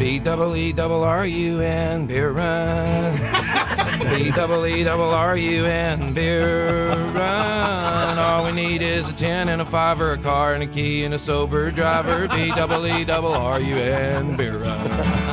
BEERUN, beer run. BEERUN, beer run. All we need is a 10 and a 5 or a car and a key and a sober driver. BEERUN, beer run.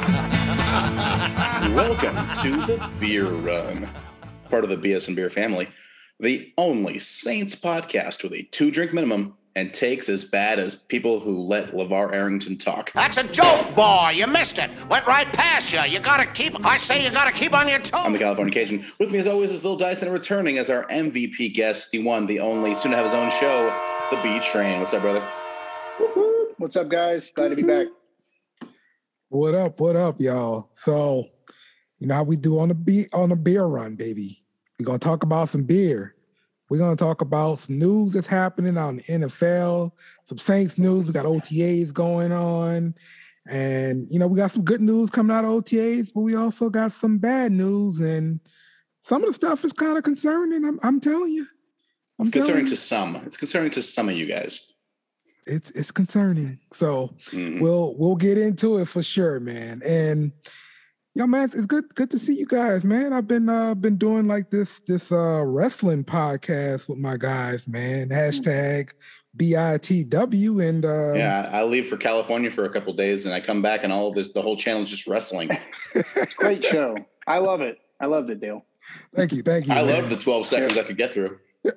Welcome to the Beer Run, part of the BS and Beer family, the only Saints podcast with a 2-drink minimum and takes as bad as people who let LeVar Arrington talk. That's a joke, boy. You missed it. Went right past you. I say you gotta keep on your toes. I'm the California Cajun. With me as always is Lil Dyson, returning as our MVP guest, the one, the only, soon to have his own show, the B Train. What's up, brother? Woo-hoo. What's up, guys? Glad to be back. What up, y'all? So, you know how we do on the beer run, baby. We're gonna talk about some beer. We're going to talk about some news that's happening on the NFL, some Saints news. We got OTAs going on. And, you know, we got some good news coming out of OTAs, but we also got some bad news. And some of the stuff is kind of concerning. I'm telling you. It's concerning to some. It's concerning to some of you guys. It's concerning. So we'll get into it for sure, man. And yo, man, it's good to see you guys, man. I've been doing like this wrestling podcast with my guys, man. Hashtag BITW, and yeah, I leave for California for a couple days, and I come back, and all of this, the whole channel is just wrestling. It's a great show. I love it. I loved it, Dale. Thank you. I love the 12 seconds I could get through.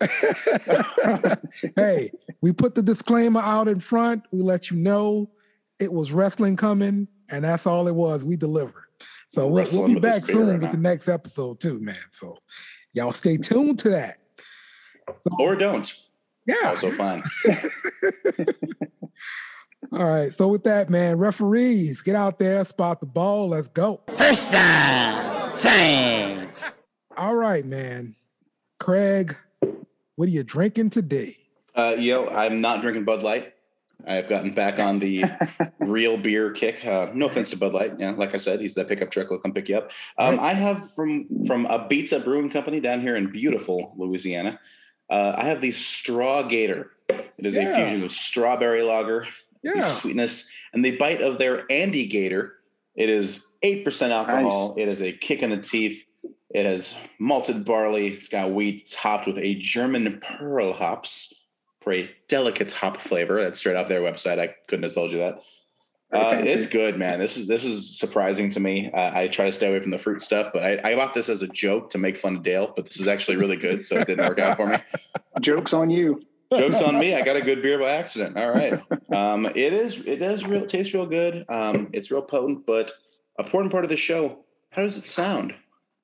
Hey, we put the disclaimer out in front. We let you know it was wrestling coming, and that's all it was. We delivered. So we'll be back soon with the next episode too, man. So y'all stay tuned to that. Or don't. Yeah. Also fine. All right. So with that, man, referees, get out there, spot the ball. Let's go. First down, Saints. All right, man. Craig, what are you drinking today? I'm not drinking Bud Light. I have gotten back on the real beer kick. No offense to Bud Light. Yeah, like I said, he's that pickup truck will come pick you up. I have from Ibiza Brewing Company down here in beautiful Louisiana. I have the Straw Gator. It is a fusion of strawberry lager, the sweetness, and the bite of their Andy Gator. It is 8% alcohol. Nice. It is a kick in the teeth. It has malted barley. It's got wheat. It's hopped with a German Pearl hops. For a delicate hop flavor. That's straight off their website. I couldn't have told you that. It's good, man. This is surprising to me. I try to stay away from the fruit stuff, but I bought this as a joke to make fun of Dale, but this is actually really good, so it didn't work out for me. Joke's on you. Joke's on me. I got a good beer by accident. All right. It does taste real good. It's real potent, but important part of the show, how does it sound?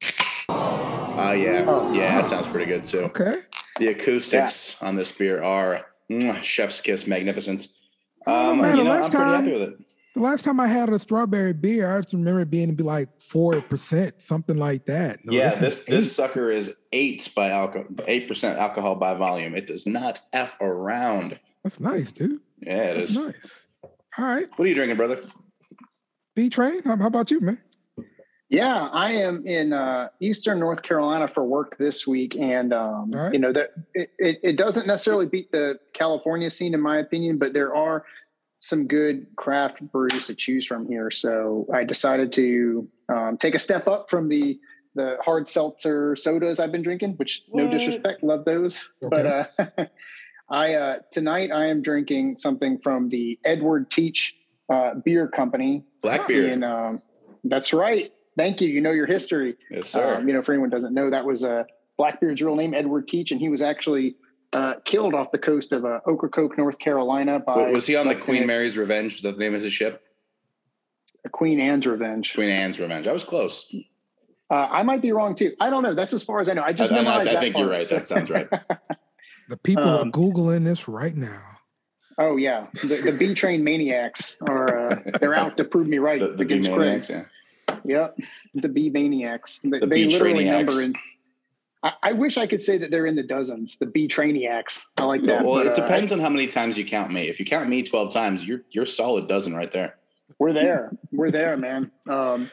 That sounds pretty good too. Okay. The acoustics on this beer are chef's kiss magnificent. Man, I'm pretty happy with it. The last time I had a strawberry beer, I just remember it being 4%, something like that. No, this sucker is 8% alcohol by volume. It does not F around. That's nice, dude. Yeah, it is. Nice. All right. What are you drinking, brother? B Train. How about you, man? Yeah, I am in Eastern North Carolina for work this week, and you know that it doesn't necessarily beat the California scene, in my opinion, but there are some good craft breweries to choose from here. So I decided to take a step up from the hard seltzer sodas I've been drinking, which no disrespect, love those, okay. But tonight I am drinking something from the Edward Teach Beer Company. Black beer, and that's right. Thank you. You know your history. Yes, sir. For anyone who doesn't know, that was Blackbeard's real name, Edward Teach, and he was actually killed off the coast of Ocracoke, North Carolina. Was he on the Queen Mary's Revenge? Is that the name of his ship? Queen Anne's Revenge. Queen Anne's Revenge. I was close. I might be wrong too. I don't know. That's as far as I know. I just memorized that. I think you're right. That sounds right. The people are Googling this right now. Oh yeah, the B Train maniacs are they're out to prove me right against Craig. Yeah. Yep, the B maniacs. They literally number in. I wish I could say that they're in the dozens. The B Trainiacs. I like that. Well, it depends on how many times you count me. If you count me 12 times, you're solid dozen right there. We're there. We're there, man.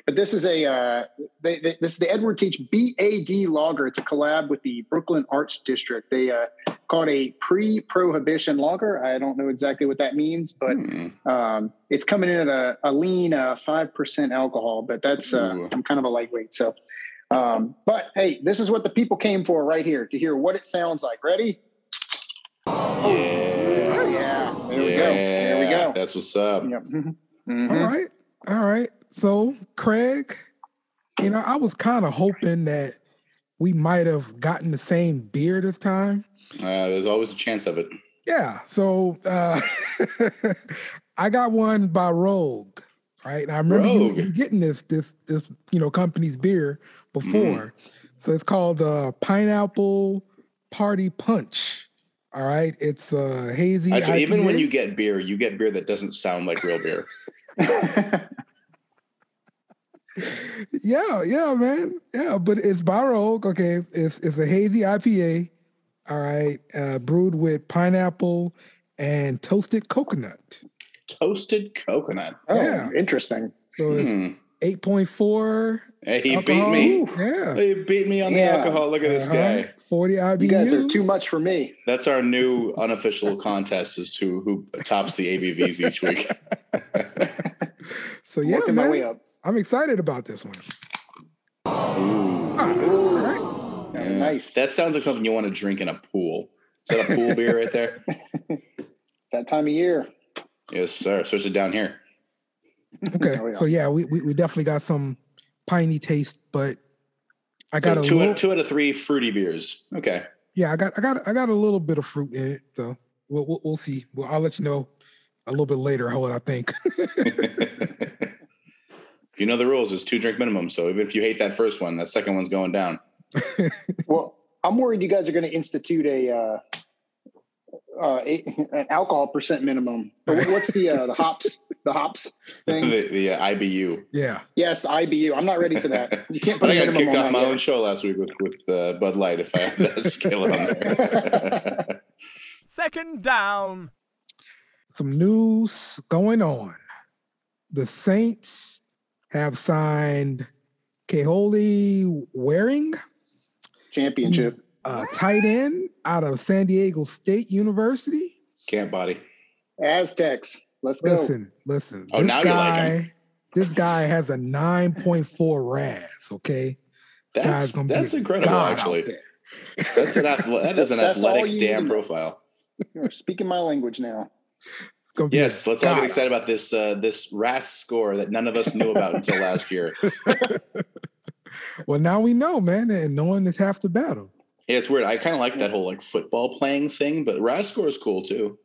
But this is this is the Edward Teach BAD lager. It's a collab with the Brooklyn Arts District. They call it a pre-prohibition lager. I don't know exactly what that means, but it's coming in at a lean 5% alcohol. But that's I'm kind of a lightweight, so. But hey, this is what the people came for right here, to hear what it sounds like. Ready? Yeah. There we go. There we go. That's what's up. Yep. Mm-hmm. All right. So, Craig, I was kind of hoping that we might have gotten the same beer this time. There's always a chance of it. Yeah. So, I got one by Rogue. Right. And I remember you getting this company's beer before. So it's called Pineapple Party Punch. All right. It's hazy. So even when you get beer that doesn't sound like real beer. Yeah, man. Yeah, but it's by Rogue. Okay. It's a hazy IPA. All right. Brewed with pineapple and toasted coconut. Toasted coconut. Oh, yeah. Interesting. So it's 8.4. Hey, he beat me. Yeah. He beat me on the alcohol. Look at this guy. 40 IBUs. You guys are too much for me. That's our new unofficial contest, is who tops the ABVs each week. So yeah, working man, my way up. I'm excited about this one. Ooh. All right. Yeah. Nice. That sounds like something you want to drink in a pool. Is that a pool beer right there? That time of year. Yes, sir. Especially down here. Okay. So yeah, we definitely got some piney taste, but I got two out of three fruity beers. Okay. Yeah, I got a little bit of fruit in it, so we'll see. Well, I'll let you know a little bit later what I think. You know the rules. It's 2 drink minimum. So even if you hate that first one, that second one's going down. Well, I'm worried you guys are going to institute an alcohol percent minimum. What's the hops? The hops thing? the IBU. Yeah. Yes, IBU. I'm not ready for that. You can't put I a got minimum kicked on off that my yet. own show last week with Bud Light if I had that scale on there. Second down. Some news going on. The Saints have signed Kaholi Waring, Championship. tight end out of San Diego State University. Can't body. Aztecs. Let's go. Listen. Oh, now you like him. This guy has a 9.4 RAS, okay? That's incredible, actually. That is an athletic damn profile. You're speaking my language now. Yes, let's all get excited about this RAS score that none of us knew about until last year. Well, now we know, man, and knowing is half the battle. Yeah, it's weird. I kind of like that whole football playing thing, but RAS score is cool too.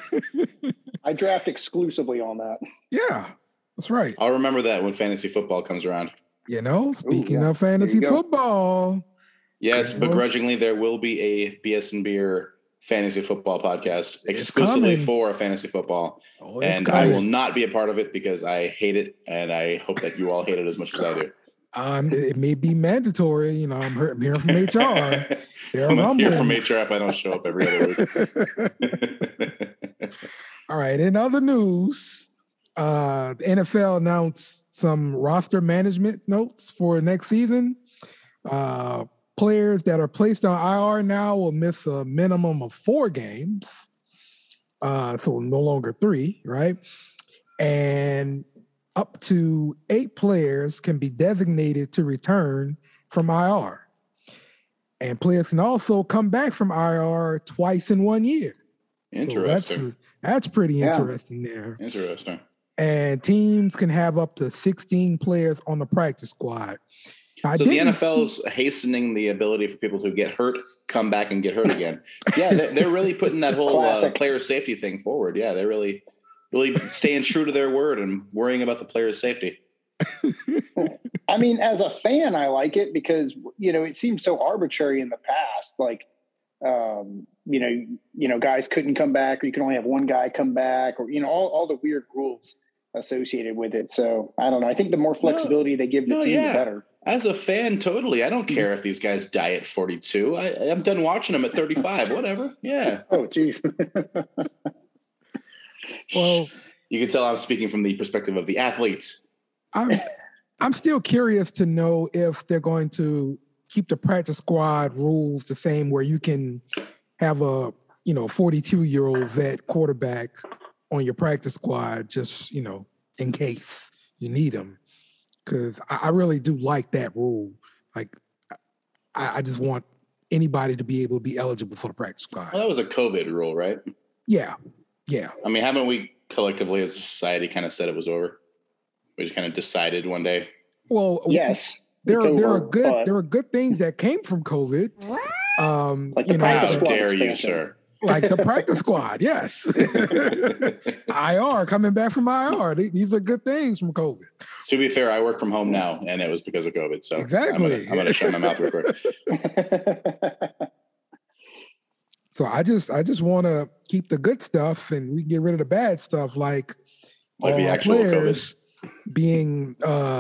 I draft exclusively on that. Yeah, that's right. I'll remember that when fantasy football comes around. Speaking of fantasy football. Yes, begrudgingly, there will be a BS and Beer fantasy football podcast exclusively for fantasy football. And I will not be a part of it because I hate it. And I hope that you all hate it as much as I do. It may be mandatory. I'm hearing from HR. I'm here from HR if I don't show up every other week. All right. In other news, the NFL announced some roster management notes for next season. Players that are placed on IR now will miss a minimum of 4 games. So no longer 3, right? And up to 8 players can be designated to return from IR. And players can also come back from IR twice in 1 year. Interesting. So that's pretty interesting there. Interesting. And teams can have up to 16 players on the practice squad. So the NFL's hastening the ability for people to get hurt, come back and get hurt again. Yeah, they're really putting that whole player safety thing forward. Yeah, they're really staying true to their word and worrying about the player's safety. I mean, as a fan, I like it because, it seemed so arbitrary in the past. Like, guys couldn't come back, or you can only have one guy come back, or, all the weird rules associated with it. So I don't know. I think the more flexibility they give the team, the better. As a fan, totally. I don't care if these guys die at 42. I'm done watching them at 35. Whatever. Yeah. Oh, geez. Well, you can tell I'm speaking from the perspective of the athletes. I'm I'm still curious to know if they're going to keep the practice squad rules the same, where you can have a 42-year-old vet quarterback on your practice squad, just in case you need him. Because I really do like that rule. Like, I just want anybody to be able to be eligible for the practice squad. Well, that was a COVID rule, right? Yeah. I mean, haven't we collectively as a society kind of said it was over? We just kind of decided one day. Well, yes, there are good things that came from COVID. Like the practice How squad dare you, expansion. sir? Like the practice squad, yes. IR, coming back from IR. These are good things from COVID. To be fair, I work from home now, and it was because of COVID. So exactly. I'm gonna shut my mouth real quick. So I just want to keep the good stuff, and we can get rid of the bad stuff, like all the our actual players being,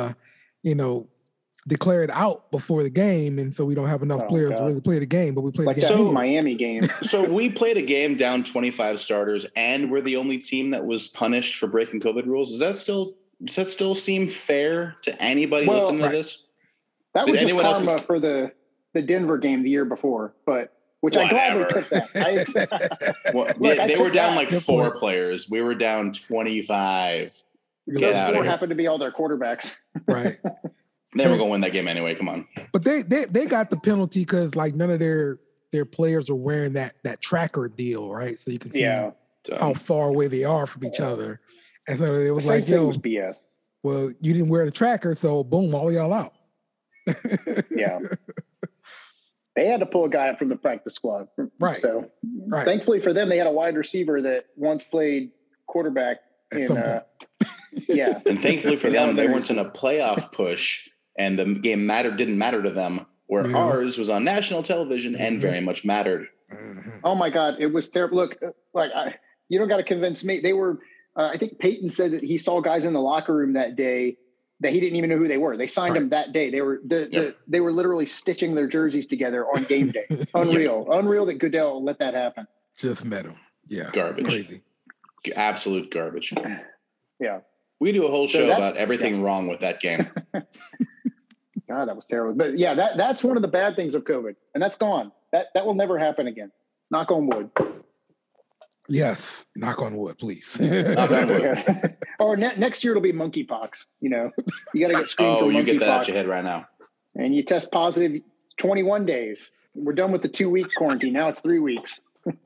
declared out before the game, and so we don't have enough players to really play the game. But we played like the game that anyway. Miami game. So we played a game down 25 starters, and we're the only team that was punished for breaking COVID rules. Does that still seem fair to anybody listening to this? That was Did just anyone else karma for the Denver game the year before, but which I gladly took that. They were down like 4 players. We were down 25. Those 4 happened to be all their quarterbacks. Right. They were going to win that game anyway. Come on. But they got the penalty because like none of their players are wearing that tracker deal, right? So you can see how far away they are from each other. And so it was like, was BS. Well, you didn't wear the tracker, so boom, all y'all out. Yeah. They had to pull a guy up from the practice squad. Right. So thankfully for them, they had a wide receiver that once played quarterback Yeah. And thankfully for them, they weren't in a playoff push, and the game didn't matter to them, where ours was on national television and very much mattered. Oh my God, it was terrible. Look, you don't got to convince me. They were. I think Peyton said that he saw guys in the locker room that day that he didn't even know who they were. They signed them that day. They were they were literally stitching their jerseys together on game day. Unreal that Goodell let that happen. Just met him. Yeah, garbage. Crazy. Absolute garbage. Yeah. We do a whole show about everything wrong with that game. God, that was terrible. But yeah, that's one of the bad things of COVID, and that's gone. That will never happen again. Knock on wood. Yes, knock on wood, please. Knock on wood. Or next year it'll be monkeypox. You got to get screened for monkeypox. You get that out your head right now. And you test positive 21 days. We're done with the 2-week quarantine. Now it's 3 weeks.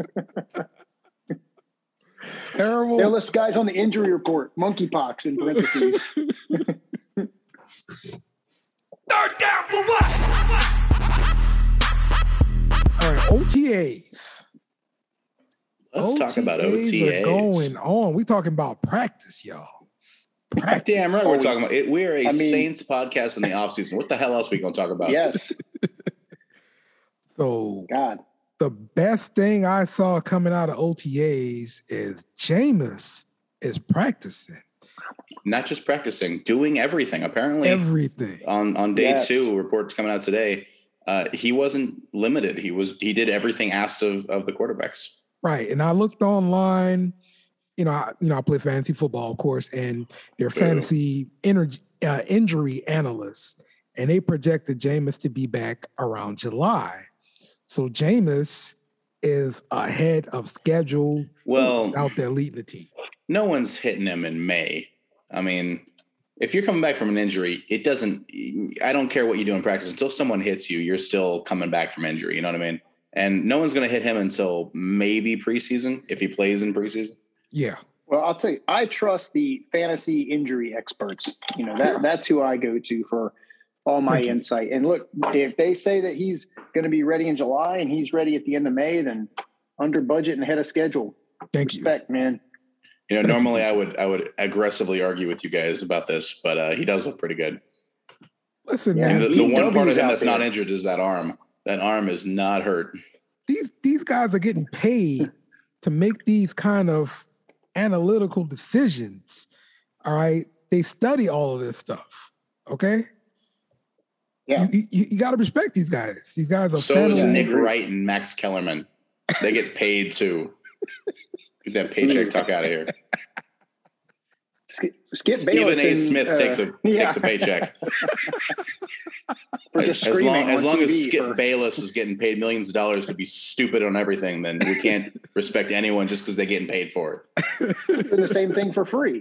Terrible. They'll list guys on the injury report. Monkeypox in parentheses. Third down for what? All right, OTAs. Let's talk about OTAs. Are going on. We talking about practice, y'all. Practice. Damn right, we're talking about it. We are a Saints podcast in the offseason. What the hell else are we going to talk about? Yes. So, God. The best thing I saw coming out of OTAs is Jameis is practicing. Not just practicing, doing everything. Apparently, everything on day 2. Reports coming out today. He wasn't limited. He did everything asked of the quarterbacks. Right, and I looked online. I play fantasy football, of course, and they're fantasy injury analysts, and they projected Jameis to be back around July. So Jameis is ahead of schedule. Out there leading the team. No one's hitting him in May. I mean, if you're coming back from an injury, I don't care what you do in practice. Until someone hits you, you're still coming back from injury. You know what I mean? And no one's going to hit him until maybe preseason, if he plays in preseason. Yeah. Well, I'll tell you, I trust the fantasy injury experts. That's who I go to for all my insight. And look, if they say that he's going to be ready in July and he's ready at the end of May, then under budget and ahead of schedule. Respect, man. Normally I would aggressively argue with you guys about this, but he does look pretty good. Listen, man. The one part of him that's not injured is that arm. That arm is not hurt. These guys are getting paid to make these kind of analytical decisions. All right. They study all of this stuff. Okay. Yeah. You got to respect these guys. These guys are so is Nick Wright and Max Kellerman. They get paid too. Get that paycheck talk out of here. Skip Stephen Bayless A. and, Smith takes a paycheck. As long as Skip Bayless is getting paid millions of dollars to be stupid on everything, then we can't respect anyone just because they're getting paid for it. And the same thing for free.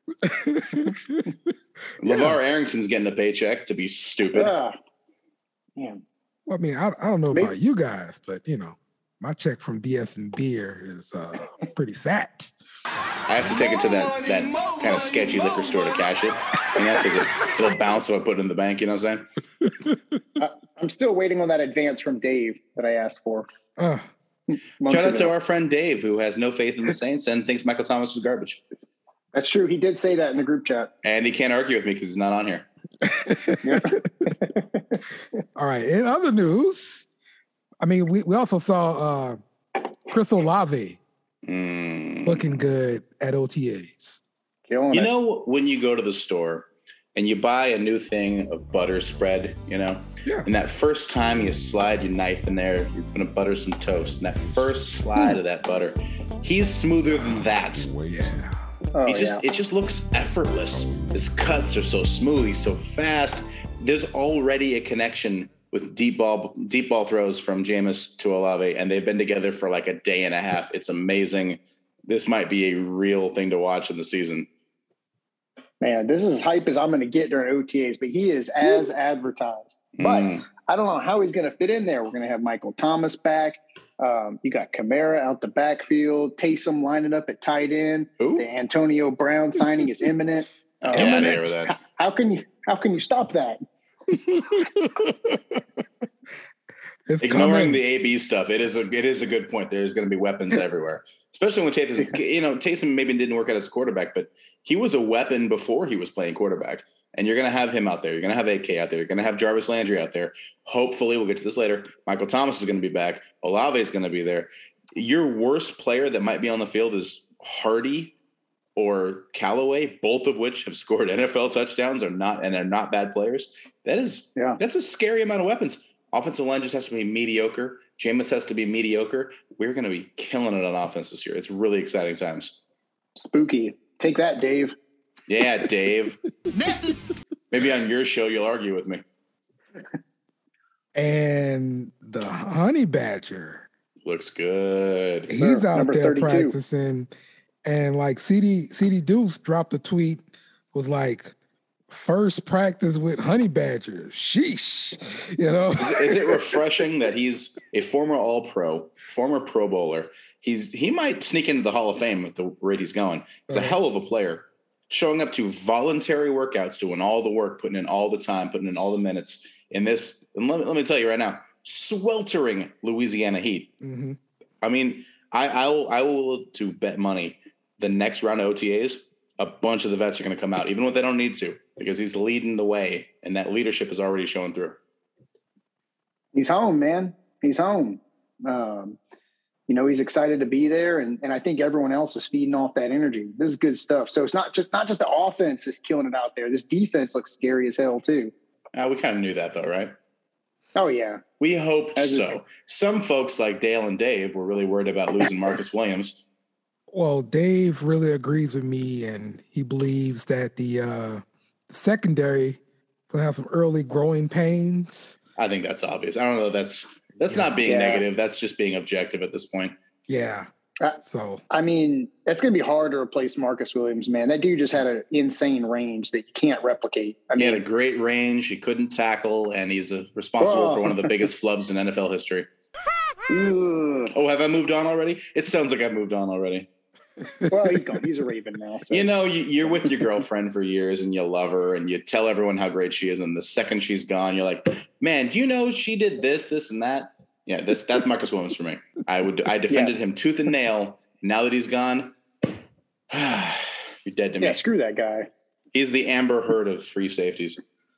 LeVar Arrington's getting a paycheck to be stupid. Yeah. Well, I mean, I don't know about you guys, but my check from DS and Beer is pretty fat. I have to take it to that kind of sketchy liquor store to cash it, because it'll bounce if I put it in the bank. You know what I'm saying? I'm still waiting on that advance from Dave that I asked for. Shout out to our friend Dave, who has no faith in the Saints and thinks Michael Thomas is garbage. That's true. He did say that in the group chat. And he can't argue with me because he's not on here. All right. In other news, I mean, we also saw Chris Olave looking good at OTAs. When you go to the store and you buy a new thing of butter spread, and that first time you slide your knife in there, you're going to butter some toast. And that first slide of that butter, he's smoother than that. Yeah. It just looks effortless. His cuts are so smooth. He's so fast. There's already a connection with deep ball throws from Jameis to Olave, and they've been together for like a day and a half. It's amazing. This might be a real thing to watch in the season. Man, this is as hype as I'm going to get during OTAs, but he is as advertised. But I don't know how he's going to fit in there. We're going to have Michael Thomas back. You got Kamara out the backfield, Taysom lining up at tight end. The Antonio Brown signing is imminent. How can you stop that? Ignoring the AB stuff, it is a good point. There's going to be weapons everywhere, especially when Taysom maybe didn't work out as a quarterback, but he was a weapon before he was playing quarterback. And you're going to have him out there. You're going to have AK out there. You're going to have Jarvis Landry out there. Hopefully, we'll get to this later. Michael Thomas is going to be back. Olave is going to be there. Your worst player that might be on the field is Hardy or Callaway, both of which have scored NFL touchdowns and are not bad players. That's a scary amount of weapons. Offensive line just has to be mediocre. Jameis has to be mediocre. We're going to be killing it on offense this year. It's really exciting times. Spooky. Take that, Dave. Yeah, Dave. Maybe on your show you'll argue with me. And the Honey Badger looks good. He's out there 32. practicing, and like CD Deuce dropped a tweet, was like, first practice with Honey Badger. Sheesh. Is it refreshing that he's a former All-Pro, former Pro Bowler? He might sneak into the Hall of Fame at the rate he's going. He's a hell of a player. Showing up to voluntary workouts, doing all the work, putting in all the time, putting in all the minutes in this. And let me tell you right now, sweltering Louisiana heat. Mm-hmm. I mean, I will to bet money the next round of OTAs, a bunch of the vets are going to come out, even when they don't need to, because he's leading the way, and that leadership is already showing through. He's home, man. He's home. He's excited to be there, and I think everyone else is feeding off that energy. This is good stuff. So it's not just the offense is killing it out there. This defense looks scary as hell too. We kind of knew that though, right? Oh yeah, we hoped so. Some folks like Dale and Dave were really worried about losing Marcus Williams. Well, Dave really agrees with me, and he believes that the secondary gonna have some early growing pains. I think that's obvious. I don't know. That's not being negative. That's just being objective at this point. Yeah. So I mean, it's going to be hard to replace Marcus Williams, man. That dude just had an insane range that you can't replicate. He had a great range. He couldn't tackle, and he's responsible for one of the biggest flubs in NFL history. Oh, have I moved on already? It sounds like I've moved on already. Well, he's gone. He's a Raven now. So. You're with your girlfriend for years, and you love her, and you tell everyone how great she is, and the second she's gone, you're like, man, do you know she did this, this, and that? Yeah, that's Marcus Williams for me. I defended him tooth and nail. Now that he's gone, you're dead to me. Yeah, screw that guy. He's the Amber Heard of free safeties.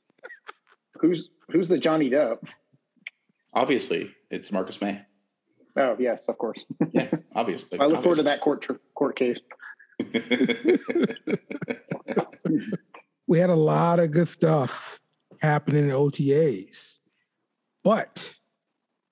Who's the Johnny Depp? Obviously, it's Marcus May. Oh yes, of course. Yeah, obviously. I look forward to that court case. We had a lot of good stuff happening in OTAs, but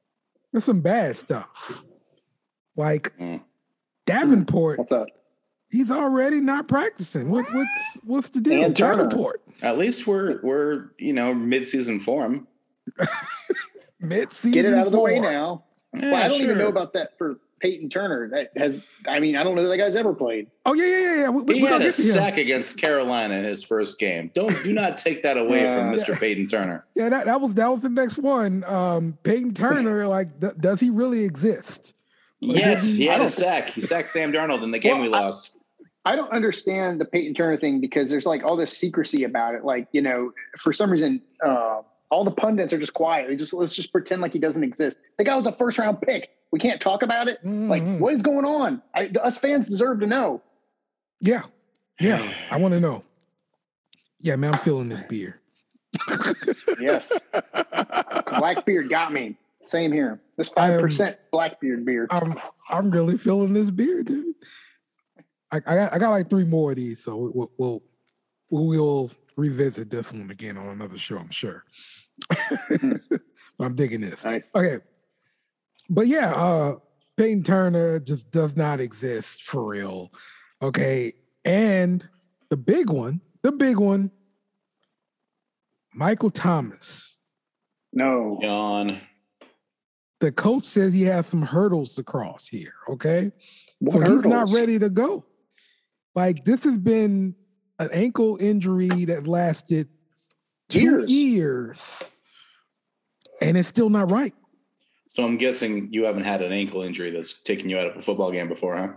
there's some bad stuff. Like Davenport What's up? He's already not practicing. What's the deal? And Turner. Davenport. At least we're mid-season form. Mid-season Get it out of the way form. now. Yeah, Well, I don't even know sure. about that for Peyton Turner. I don't know that guy's ever played. Oh yeah. He We're had gonna a get to him. sack against Carolina in his first game. Do not take that away from Mr. Peyton Turner. Yeah, that was the next one. Peyton Turner, does he really exist? Yes, he had a sack. He sacked Sam Darnold in the game we lost. I don't understand the Peyton Turner thing because there's like all this secrecy about it. Like, for some reason, all the pundits are just quiet. Let's just pretend like he doesn't exist. The guy was a first round pick. We can't talk about it. Mm-hmm. Like, what is going on? Us fans deserve to know. Yeah. I want to know. Yeah, man, I'm feeling this beer. Yes. Blackbeard got me. Same here. This 5% Blackbeard beer. I'm really feeling this beer, dude. I got like 3 more of these, so we'll revisit this one again on another show, I'm sure. But I'm digging this. Nice. Okay. But yeah, Peyton Turner just does not exist for real. Okay. And the big one, Michael Thomas. No. Yawn. The coach says he has some hurdles to cross here. Okay. What so hurdles? he's not ready to go. Like, this has been an ankle injury that lasted 2 years. And it's still not right. So I'm guessing you haven't had an ankle injury that's taken you out of a football game before, huh?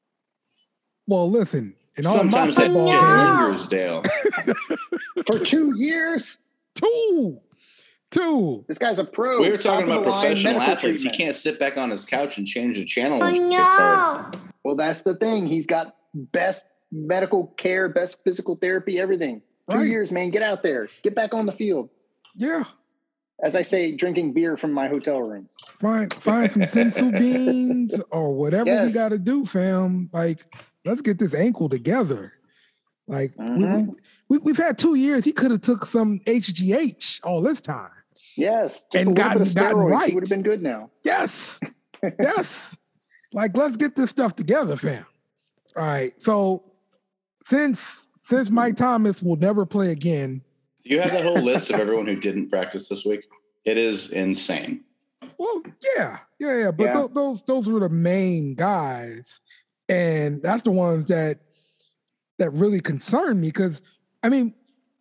Well, listen. In all Sometimes my that football lingers, Dale. For 2 years? Two. This guy's a pro. We were talking Top about of the line professional medical athletes. treatment. He can't sit back on his couch and change the channel when shit gets hard. Well, that's the thing. He's got best medical care, best physical therapy, everything. 2 Right. years, man. Get out there. Get back on the field. Yeah. As I say, drinking beer from my hotel room. Find some sensu beans or whatever we Yes. got to do, fam. Like, let's get this ankle together. Like, we've had 2 years. He could have took some HGH all this time. Yes. Just And a little bit of gotten steroids. right. He would have been good now. Yes. Yes. Like, let's get this stuff together, fam. All right. So since Mike Thomas will never play again. Do you have that whole list of everyone who didn't practice this week? It is insane. Well, yeah. But Yeah. Those were the main guys. And that's the ones that really concern me. Because, I mean,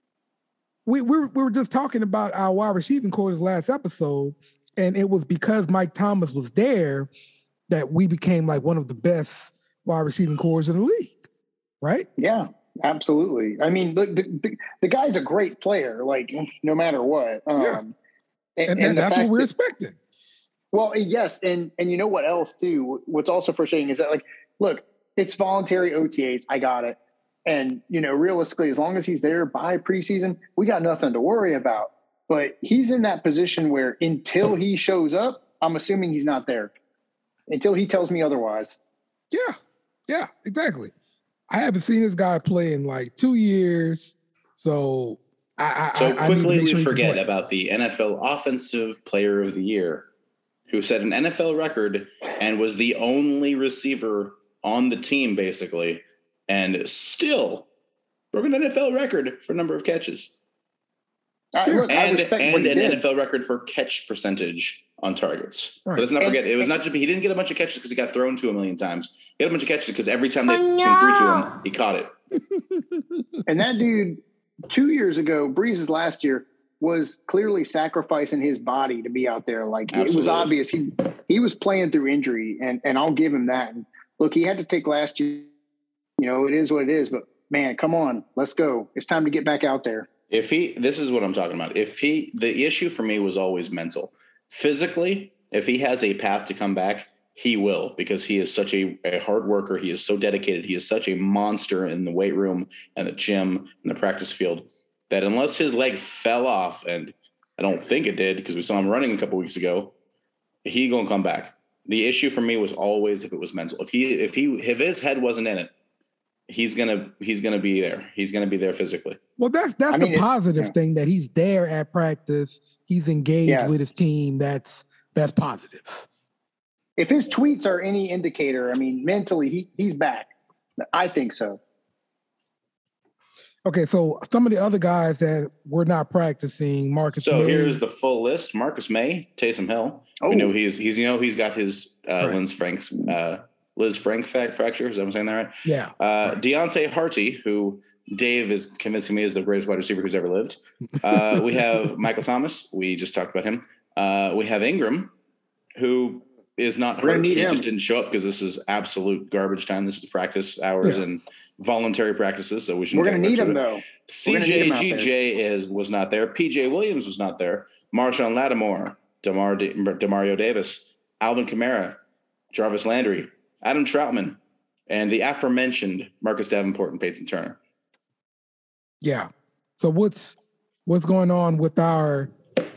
we were just talking about our wide receiving quarters last episode, and it was because Mike Thomas was there that we became like one of the best wide receiving corps in the league, right? Yeah, absolutely. I mean, the guy's a great player, like, no matter what. Yeah. And the that's what fact we're that- expecting. Well, yes, and you know what else too? What's also frustrating is that, like, look, it's voluntary OTAs. I got it, and realistically, as long as he's there by preseason, we got nothing to worry about. But he's in that position where until he shows up, I'm assuming he's not there. Until he tells me otherwise. Yeah, exactly. I haven't seen this guy play in like 2 years, so I need to quickly make sure we he can forget play. about the NFL Offensive Player of the Year, who set an NFL record and was the only receiver on the team, basically, and still broke an NFL record for number of catches. Look, I And respect an what he did. NFL record for catch percentage on targets. Right. But let's not And- forget, it was not just he didn't get a bunch of catches because he got thrown to a million times. He got a bunch of catches because every time they came through to him, he caught it. And that dude, 2 years ago, Breeze's last year, was clearly sacrificing his body to be out there. Like, it was Absolutely. obvious he was playing through injury, and I'll give him that. And look, he had to take last year. It is what it is. But man, come on, let's go. It's time to get back out there. This is what I'm talking about. The issue for me was always mental. Physically, if he has a path to come back, he will, because he is such a hard worker. He is so dedicated. He is such a monster in the weight room and the gym and the practice field that unless his leg fell off, and I don't think it did because we saw him running a couple weeks ago, he gonna come back. The issue for me was always if it was mental. If his head wasn't in it, he's gonna be there. He's gonna be there physically. Well, that's the positive thing, that he's there at practice. He's engaged with his team. That's positive. If his tweets are any indicator, I mean, mentally, he's back. I think so. Okay, so some of the other guys that were not practicing, Marcus. So May, here's the full list: Marcus May, Taysom Hill. Oh. We know he's got his Liz Frank fracture. Is that what I'm saying that right? Yeah. Deontay Harty, who Dave is convincing me is the greatest wide receiver who's ever lived. We have Michael Thomas. We just talked about him. We have Ingram, who is not hurt. He just didn't show up because this is absolute garbage time. This is practice hours and voluntary practices. So we're going to need him though. CJGJ was not there. PJ Williams was not there. Marshawn Lattimore, Demario Davis, Alvin Kamara, Jarvis Landry, Adam Troutman, and the aforementioned Marcus Davenport and Peyton Turner. Yeah. So what's going on with our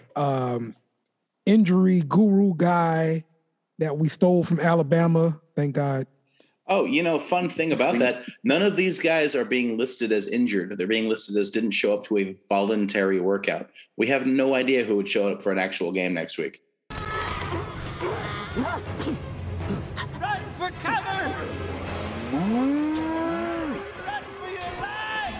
injury guru guy that we stole from Alabama? Thank God. Oh, fun thing about that, none of these guys are being listed as injured. They're being listed as didn't show up to a voluntary workout. We have no idea who would show up for an actual game next week. Run for cover! Run for your lives!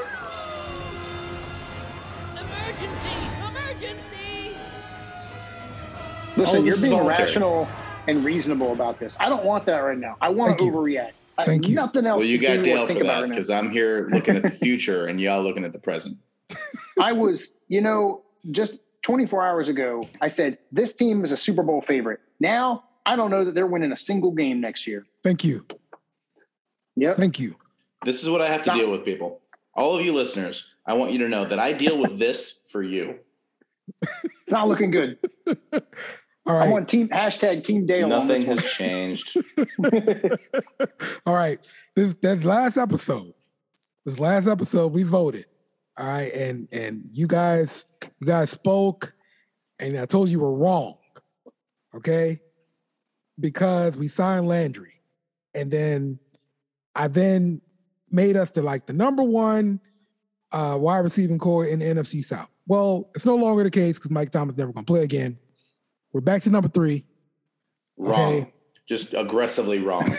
Emergency! Listen, you're being rational and reasonable about this. I don't want that right now. I want to overreact. Thank you. Nothing else. Well, you got Dale for that because I'm here looking at the future and y'all looking at the present. I was, just 24 hours ago, I said, this team is a Super Bowl favorite. Now, I don't know that they're winning a single game next year. Thank you. Yep. Thank you. This is what I have to deal with, people. All of you listeners, I want you to know that I deal with this for you. It's not looking good. All right. I'm on Team Dale. Nothing has changed. All right. This last episode, we voted. All right. And you guys spoke and I told you were wrong. Okay. Because we signed Landry. And then I made us the number one wide receiving core in the NFC South. Well, it's no longer the case because Mike Thomas never going to play again. We're back to number 3. Wrong. Okay. Just aggressively wrong.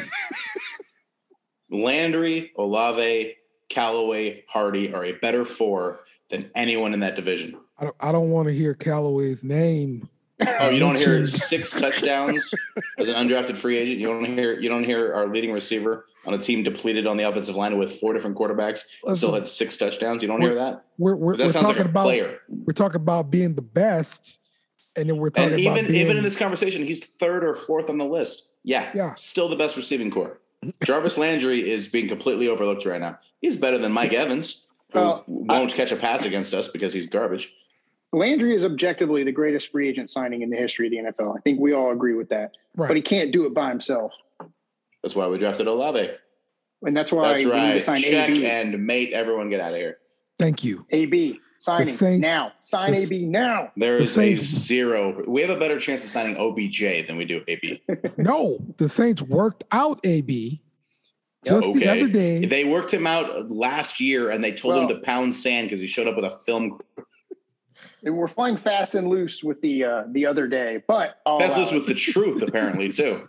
Landry, Olave, Callaway, Hardy are a better 4 than anyone in that division. I don't want to hear Callaway's name. Oh, you don't hear 6 touchdowns as an undrafted free agent? You don't hear our leading receiver on a team depleted on the offensive line with 4 different quarterbacks still had 6 touchdowns? You don't hear that? We're sounds talking like a about player. We're talking about being the best. And then we're talking about even in this conversation, he's 3rd or 4th on the list. Yeah. Still the best receiving core. Jarvis Landry is being completely overlooked right now. He's better than Mike Evans, who won't catch a pass against us because he's garbage. Landry is objectively the greatest free agent signing in the history of the NFL. I think we all agree with that. Right. But he can't do it by himself. That's why we drafted Olave. And that's why we need to sign Check AB. And mate, everyone get out of here. Thank you. AB. Signing now. Sign AB now. There is a 0. We have a better chance of signing OBJ than we do AB. No, the Saints worked out AB just the other day. They worked him out last year, and they told him to pound sand because he showed up with a film crew. We're flying fast and loose with the other day, but fast loose with the truth, apparently, too.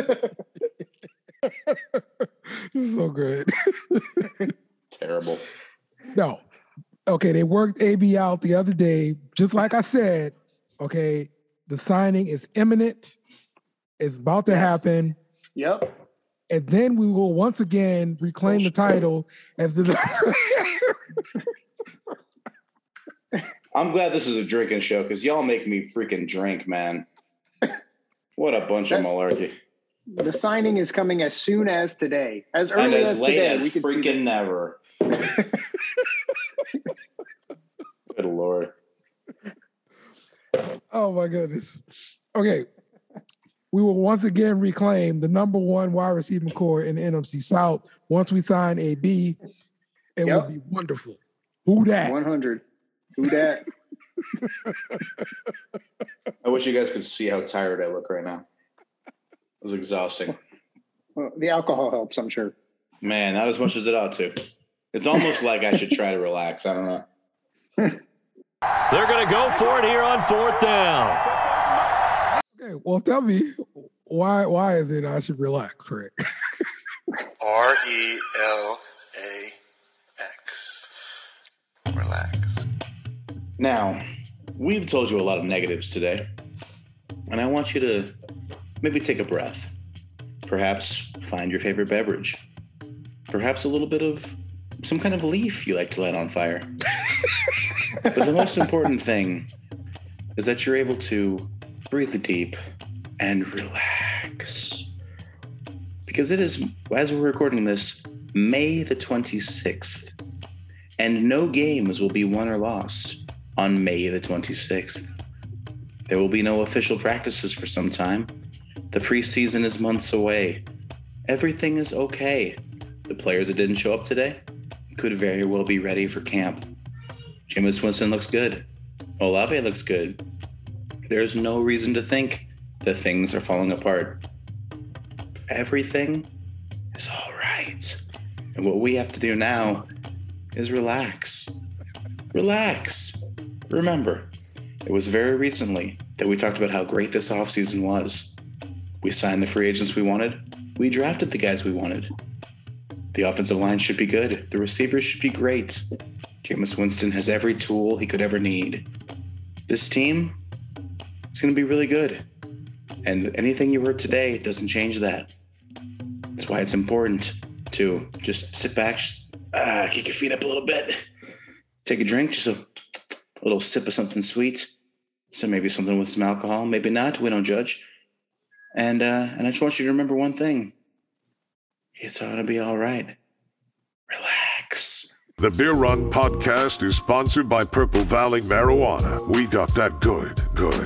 This is so good. Terrible. No. Okay, they worked AB out the other day. Just like I said, okay, the signing is imminent. It's about to happen. Yep. And then we will once again reclaim the title as the... I'm glad this is a drinking show because y'all make me freaking drink, man. What a bunch of malarkey. The signing is coming as soon as today. As early and as late today. As we can freaking never. Good Lord. Oh, my goodness. Okay. We will once again reclaim the number one wide receiving core in the NFC South. Once we sign AB, it will be wonderful. Who dat? 100. Who dat? I wish you guys could see how tired I look right now. It was exhausting. Well, the alcohol helps, I'm sure. Man, not as much as it ought to. It's almost like I should try to relax. I don't know. They're going to go for it here on 4th down. Okay, well, tell me why is it I should relax, Craig? RELAX. Relax. Now, we've told you a lot of negatives today, and I want you to maybe take a breath. Perhaps find your favorite beverage. Perhaps a little bit of some kind of leaf you like to light on fire. But the most important thing is that you're able to breathe deep and relax. Because it is, as we're recording this, May the 26th. And no games will be won or lost on May the 26th. There will be no official practices for some time. The preseason is months away. Everything is okay. The players that didn't show up today could very well be ready for camp. Jameis Winston looks good. Olave looks good. There's no reason to think that things are falling apart. Everything is all right. And what we have to do now is relax. Relax. Remember, it was very recently that we talked about how great this offseason was. We signed the free agents we wanted. We drafted the guys we wanted. The offensive line should be good. The receivers should be great. Jameis Winston has every tool he could ever need. This team is going to be really good. And anything you heard today doesn't change that. That's why it's important to just sit back, kick your feet up a little bit, take a drink, just a little sip of something sweet. So maybe something with some alcohol, maybe not. We don't judge. And I just want you to remember one thing. It's going to be all right. Relax. The Beer Run podcast is sponsored by Purple Valley Marijuana. We got that good.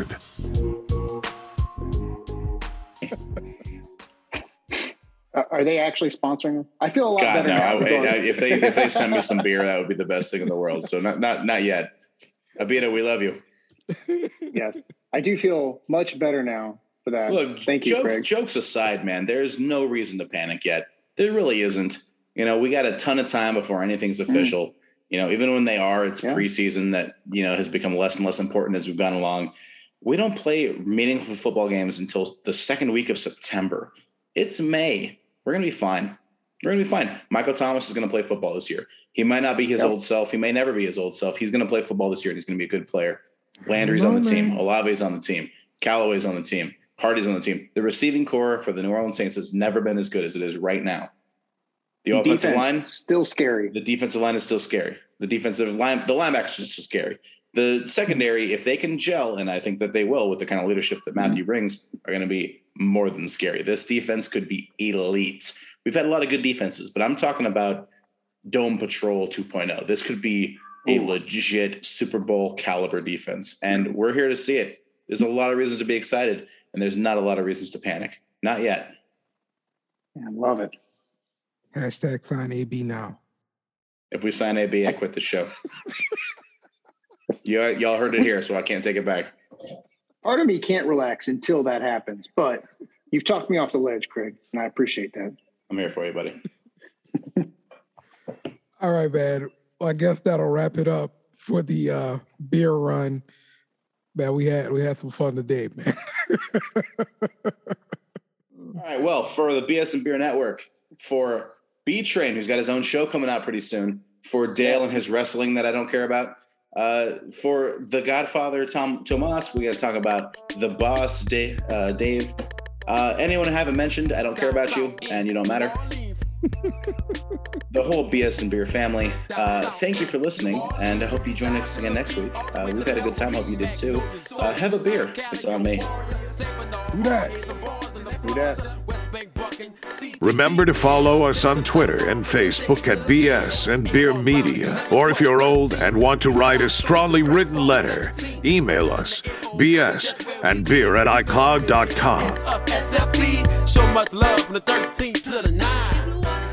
Are they actually sponsoring us? I feel a lot better now. If they send me some beer, that would be the best thing in the world. So not yet. Abita, we love you. Yes, I do feel much better now for that. Look, thank you, Craig. Jokes aside, man, there's no reason to panic yet. There really isn't. We got a ton of time before anything's official. Even when they are, it's preseason that, has become less and less important as we've gone along. We don't play meaningful football games until the second week of September. It's May. We're going to be fine. Michael Thomas is going to play football this year. He might not be his old self. He may never be his old self. He's going to play football this year, and he's going to be a good player. Landry's on the team. Olave's on the team. Callaway's on the team. Hardy's on the team. The receiving core for the New Orleans Saints has never been as good as it is right now. The offensive line still scary. The defensive line is still scary. The linebackers are still scary. The secondary, if they can gel, and I think that they will with the kind of leadership that Matthew brings, are going to be more than scary. This defense could be elite. We've had a lot of good defenses, but I'm talking about Dome Patrol 2.0. This could be a legit Super Bowl caliber defense, and we're here to see it. There's a lot of reasons to be excited, and there's not a lot of reasons to panic. Not yet. I love it. Hashtag sign AB now. If we sign AB, I quit the show. Y'all heard it here, so I can't take it back. Part of me can't relax until that happens, but you've talked me off the ledge, Craig, and I appreciate that. I'm here for you, buddy. All right, man. Well, I guess that'll wrap it up for the beer run. Man, we had some fun today, man. All right, well, for the BS and Beer Network, for B-Train, who's got his own show coming out pretty soon, for Dale and his wrestling that I don't care about, for the Godfather, Tomas, we got to talk about the boss, Dave. Anyone I haven't mentioned, I don't care about you, and you don't matter. The whole BS and Beer family, thank you for listening, and I hope you join us again next week. We've had a good time. Hope you did too. Have a beer. It's on me. Do that. Remember to follow us on Twitter and Facebook at BS and Beer Media. Or if you're old and want to write a strongly written letter, email us bsandbeer@icloud.com. SFB, show much love from the 13 to the 9.